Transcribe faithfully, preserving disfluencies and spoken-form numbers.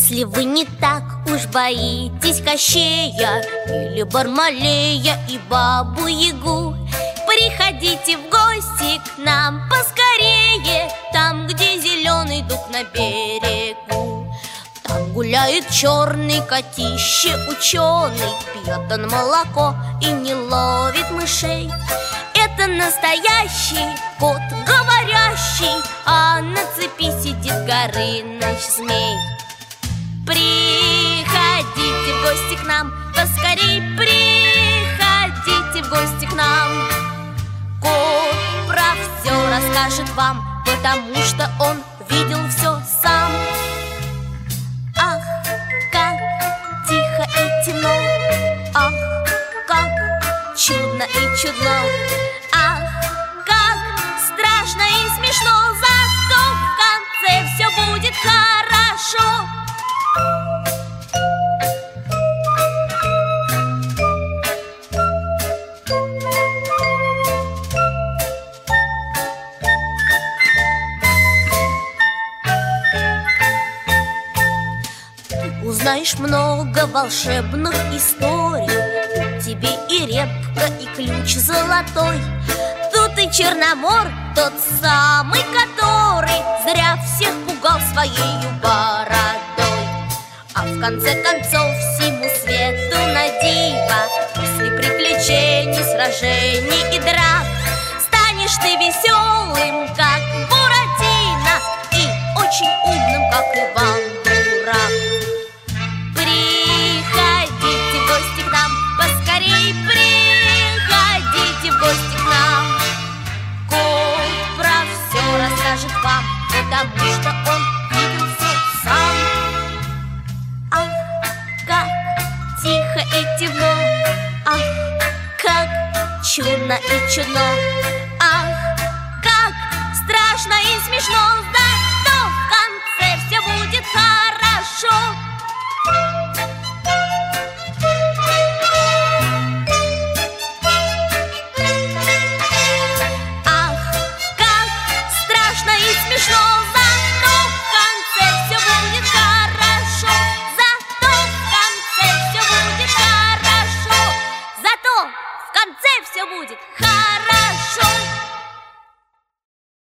Если вы не так уж боитесь Кощея или Бармалея и Бабу-Ягу, приходите в гости к нам поскорее, там, где зеленый дуб на берегу. Там гуляет черный котище ученый, пьет он молоко и не ловит мышей. Это настоящий кот говорящий, а на цепи сидит Горыныч-змей. Приходите в гости к нам, поскорей приходите в гости к нам. Кот про все расскажет вам, потому что он видел все сам. Ах, как тихо и темно, ах, как чудно и чудно, ах, как страшно и смешно, зато в конце все будет хорошо. Узнаешь много волшебных историй, тебе и репка, и ключ золотой. Тут и Черномор, тот самый, который зря всех пугал своею бородой. А в конце концов всему свету на диво, после приключений, сражений и драк, станешь ты веселым, как Буратино, и очень умным, как Иван-дурак. Приходите в гости к нам, поскорей приходите в гости к нам. Кот про все расскажет вам, потому что он видел все сам. Ах, как тихо и темно, ах, как чудно и чудно, ах, как страшно и смешно, зато в конце все будет хорошо. Ах, как страшно и смешно, зато в конце все будет хорошо. Зато в конце все будет хорошо. Зато в конце все будет хорошо.